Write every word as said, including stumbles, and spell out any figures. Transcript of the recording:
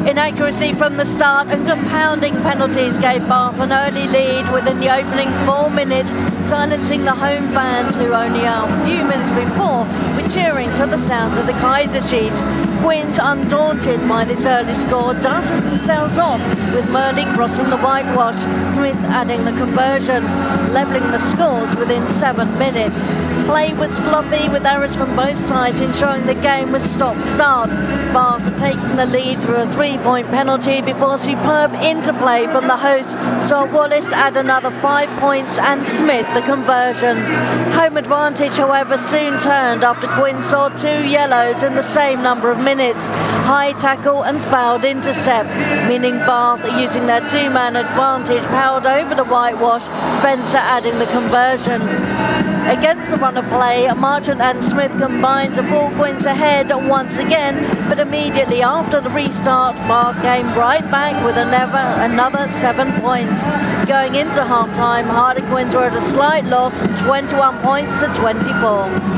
Inaccuracy from the start and compounding penalties gave Bath an early lead within the opening four minutes, silencing the home fans who only a few minutes before were cheering to the sounds of the Kaiser Chiefs. Quins, undaunted by this early score, dusted themselves off, with Murley crossing the whitewash, Smith adding the conversion, levelling the scores within seven minutes. Play was sloppy, with errors from both sides ensuring the game was stop-start. Bath taking the lead through a three-point penalty before superb interplay from the hosts saw Wallace add another five points and Smith the conversion. Home advantage, however, soon turned after Quinn saw two yellows in the same number of minutes. High tackle and fouled intercept, meaning Bath, using their two-man advantage, powered over the whitewash, Spencer adding the conversion. Against the run of play, Marchant and Smith combined to pull Quins ahead once again, but immediately after the restart, Bath came right back with another, another seven points. Going into half-time, Harlequins were at a slight loss, twenty-one points to twenty-four.